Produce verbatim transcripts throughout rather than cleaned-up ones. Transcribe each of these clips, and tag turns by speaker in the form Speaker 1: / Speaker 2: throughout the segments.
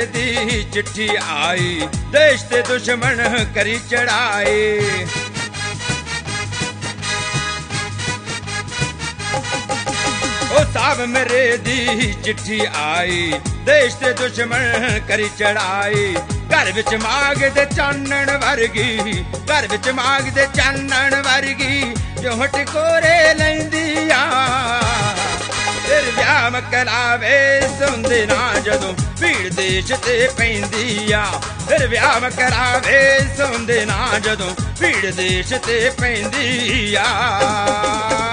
Speaker 1: दी चिट्ठी आई, देश ते दुश्मन करी चढ़ाई। ओ साहब मेरे दी चिट्ठी आई, देश ते दुश्मन करी चढ़ाई। घर विच माग दे चानण वर्गी, घर विच माग दे चानण वर्गी, जो हटकोरे लैंदिया। फिर व्याह मकलावे सुंदे ना जदों भीड़ देश ते पैंदी आ। फिर व्याह मकलावे सुंदे ना जदों भीड़ देश ते पैंदी आ।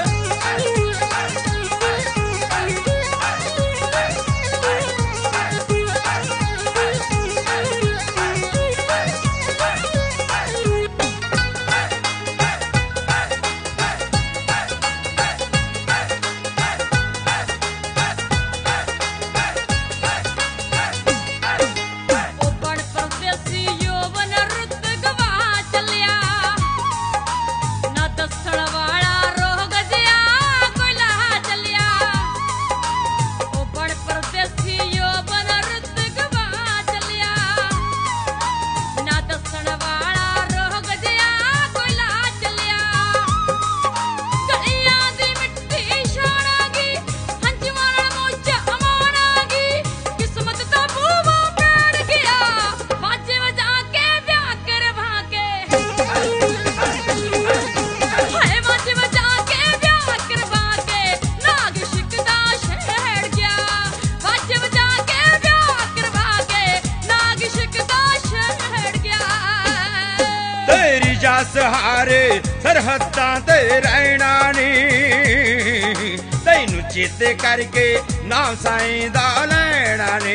Speaker 1: सहारे सरहदां ते रहना नी, तैनू चेते करके नाम साईं दा लैना नी।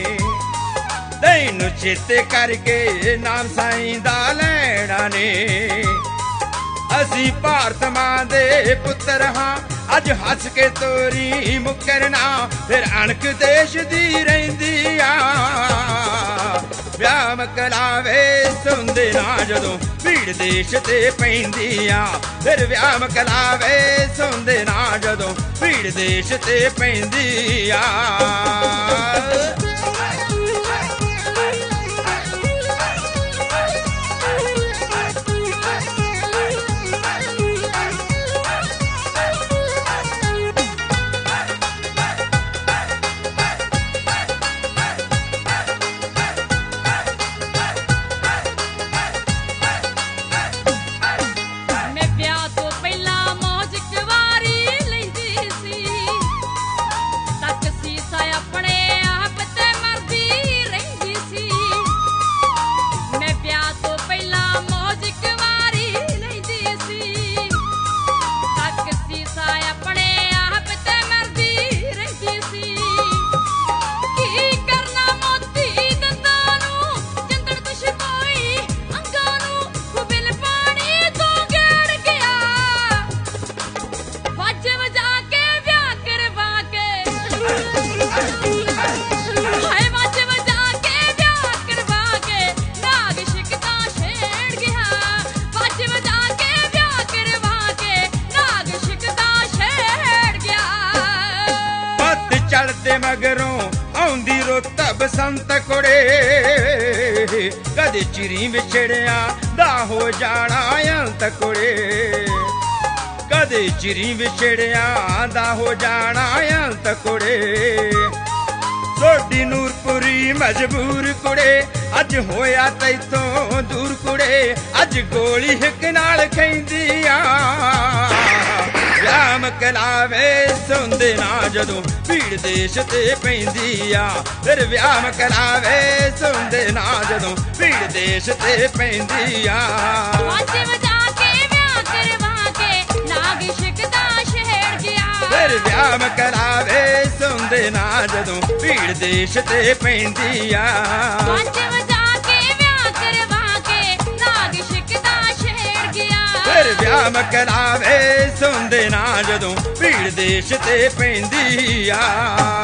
Speaker 1: तैनू चेते करके नाम साईं दा लैना नी। असी भारत मां दे पुत्तर हां, अज हस के तोरी मुकरना, फिर अणक देश दी रहिंदी आ। व्याह मकलावे सुंदे ना जदों भीड़ देश ते पैंदी आ। फिर व्याह मकलावे सुंदे ना जदों भीड़ देश ते पैंदी आ। चलते मगरों आउंदी रुत बसंत कुड़े, कदे चिरी विछड़िया दा हो जाना अंत कुड़े। कदे चिरी विछड़िया दा हो जाना अंत कुड़े। सोडी नूरपुरी मजबूर कुड़े, अज होया तैथों दूर कुड़े, अज गोली हिक नाल खैंदी आ। व्याह मकलावे सुंदे ना जदों भीड़ देश ते पैंदी आ। फिर व्याह मकलावे सुंदे ना जदों भीड़ देश ते पैंदी आ।
Speaker 2: वाजे वजा के व्याह करवा के नाग शिकदा शहर गया।
Speaker 1: फिर व्याह मकलावे सुंदे ना जदों भीड़ देश ते पैंदी आ।
Speaker 2: वाजे वजा के व्याह करवा के नाग शिकदा शहर गया।
Speaker 1: फिर व्याह मकलावे सुंदे ना जदों भीड़ देश ते पैंदी आ।